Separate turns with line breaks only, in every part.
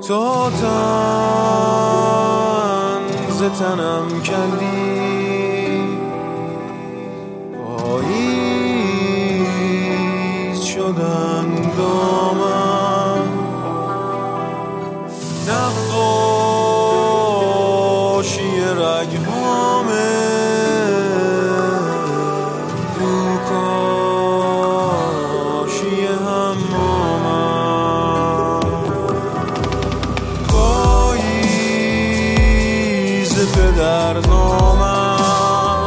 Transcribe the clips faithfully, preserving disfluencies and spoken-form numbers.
تا تن ز تنم کندی، پاییز شدن دامن، نقاشی رگهامه دوکاشی همامم، پاییز پدر نامم،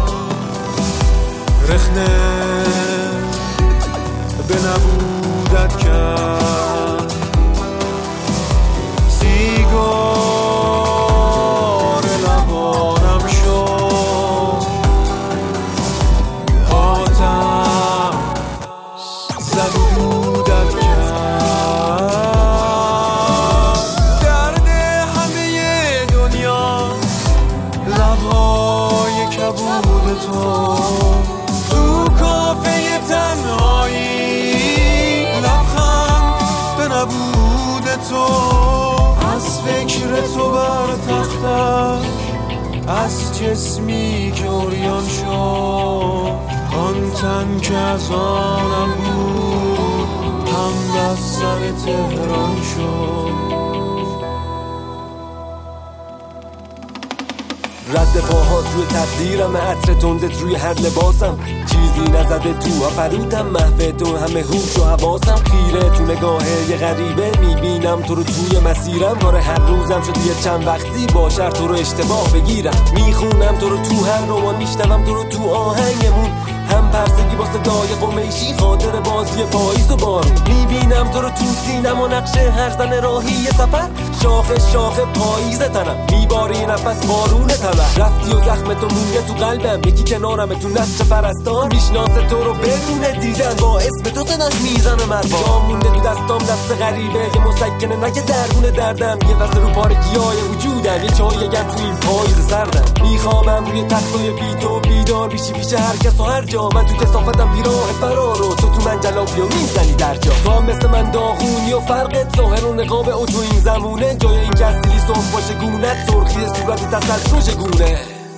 رخنه به نبودت کرد، سیگار لبانم شد، آتم زد و دودت کرد، درد همه دنیا لبهای کبود تو، تو کافه تنهایی لبخند به نبود تو، از فکر تو بر تختش، از جسمی که عریان شد، آن تن که از آنم بود هم بر سر تهران شد.
رد پاهات روی تقدیرم، عطر تندت روی هر لباسم، چیزی نزده تو آفرودم، محو تو همه هوش و حواسم، خیره تو نگاه یه غریبه میبینم تو رو توی مسیرم، کار هر روزم شد یه چند وقتی باشر تو رو اشتباه بگیرم، میخونم تو رو تو هر رمان، میشنوم تو رو تو آهنگمون، هم پرسگی با صدای قمیشی، خاطر بازی پاییز و بارون، میبینم تو رو تو سینما، نقشه هر زن راهی یه سفر، شاخه شاخه پاییز تنم، میباری نفس بارون تبر، رفتی و زخم تو مونده تو قلبم، یکی کنارم تو نسج پرستان، میشناسه تو رو بدون دیدن، با اسم تو صداش میزنه مربا، جا مونده تو دستام دست غریبه، یه مسکنه نگه درگونه دردم، یه وزن رو پارگیای وجودم، یه چای گرم تو این پاییز سردم، میخوابم روی تختای بی تو، بیدار بیشی پیش هر کس و هر جا، من تو کثافتم بیراه فرار و تو تو من جلابی و میزنی در جا، تو هم مثل من داغونی و فرقت ظاهر و نقاب او تو این زمونه، جای این کسی صبح باشه گونت، سرخی صورت دست از روش گونه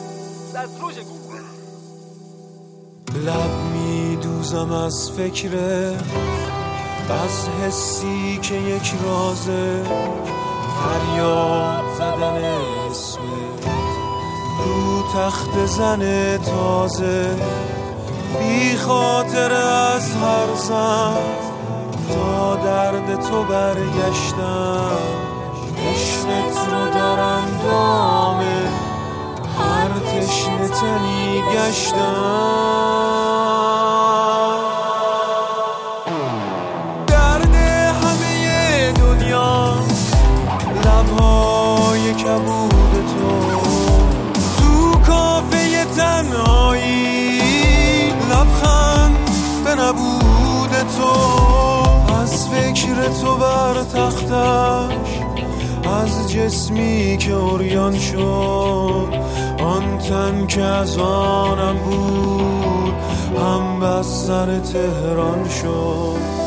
لب میدوزم از فکره، از حسی که یک رازه، فریاد زدن اسمت رو تخت زن تازه، بی خاطر از هر زن تا درد تو برگشتم، عشقت رو در اندامه هر تشنه تنی گشتم، درد همه دنیا لبهای کبود تو، تو کافه تنهایی لبخند به نبود تو، از فکر تو بر تختش، از جسمی که عریان شد، آن تن که از آنم بود هم بر سر تهران شد.